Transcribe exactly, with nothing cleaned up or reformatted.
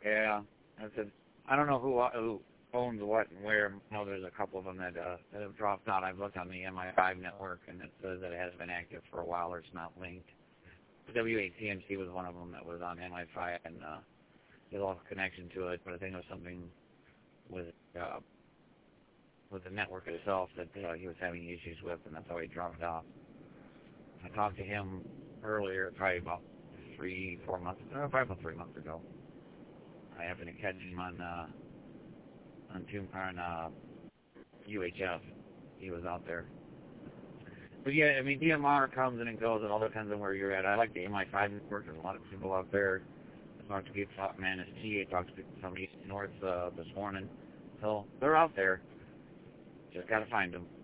Yeah, I said I don't know who who owns what and where. I know there's a couple of them that uh, that have dropped out. I've looked on the M I five network and it says that it has been active for a while or it's not linked. The W eight T M C was one of them that was on M I five and uh, they lost connection to it, but I think it was something with uh, with the network itself that uh, he was having issues with, and that's how he dropped off. I talked to him earlier, probably about three, four months, uh, probably about three months ago. I happened to catch him on uh, on, Tomb, on uh, U H F. He was out there. But yeah, I mean, D M R comes and it goes. It all depends on where you're at. I like the M I five network. There's a lot of people out there. I talked to people from N S G. I talked to people from East North uh, this morning. So they're out there. Just got to find them.